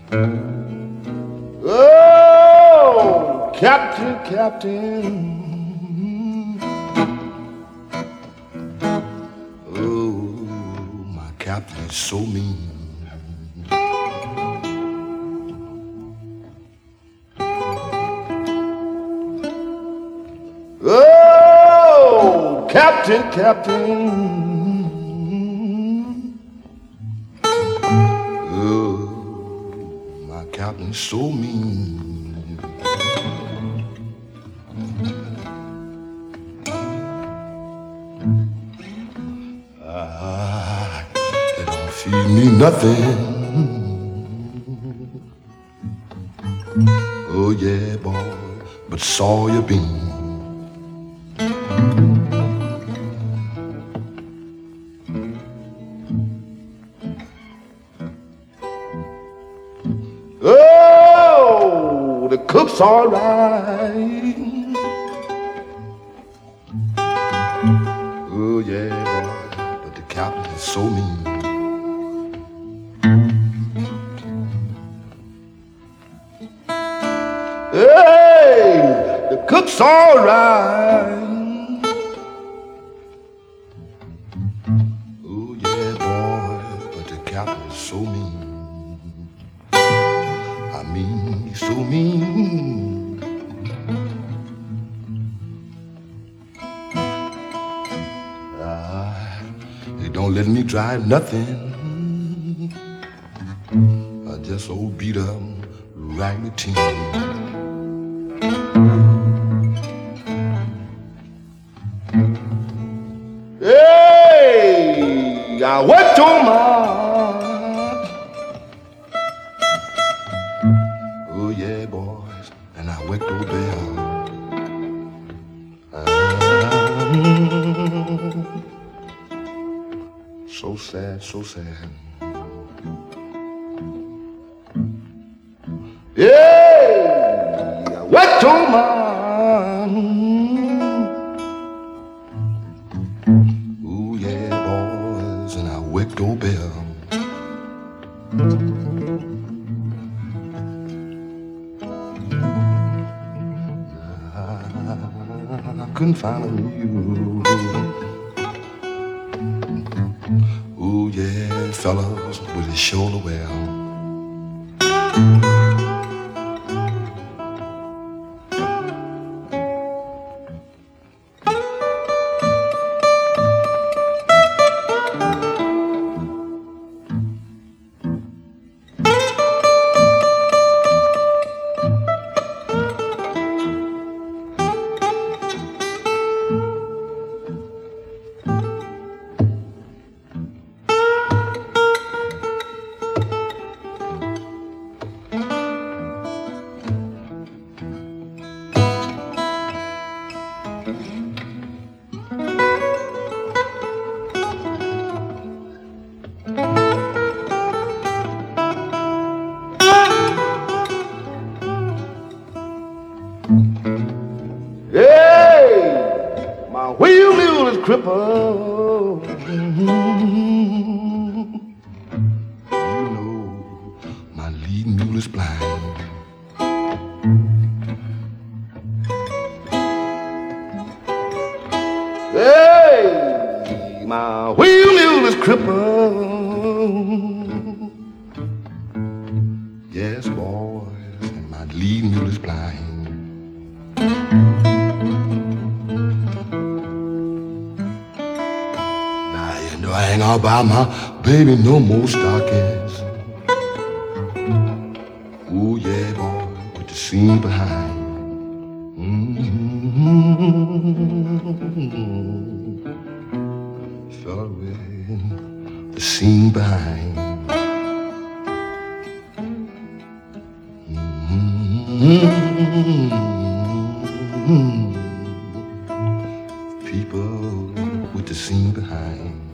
Oh, Captain, Captain. Oh, my captain is so mean. Oh, Captain, Captain. Oh, my captain is so mean. They don't feed me nothing. Oh yeah, boy, but Sawyer Bean. Oh, the cook's all right. Oh yeah, boy, but the captain is so mean. Hey, the cook's all right. Oh yeah, boy, but the captain is so mean. I mean, he's so mean. They don't let me drive nothing. I just old beat up raggedy team. Hey, I went to my. Oh yeah, boys, and I went to bell. So sad, so sad. Yeah, I went to my. Oh yeah, boys, and I went to bell. I couldn't find a mule. Oh yeah, fellas with his shoulder well. Hey, my wheel mule is crippled. You know, my lead mule is blind. Hey, my wheel mule is crippled. Yes, boys, and my lead mule is blind. I ain't gonna buy my baby no more stockings. Oh yeah, boy, with the seam behind. Fella with the seam behind. People with the seam behind.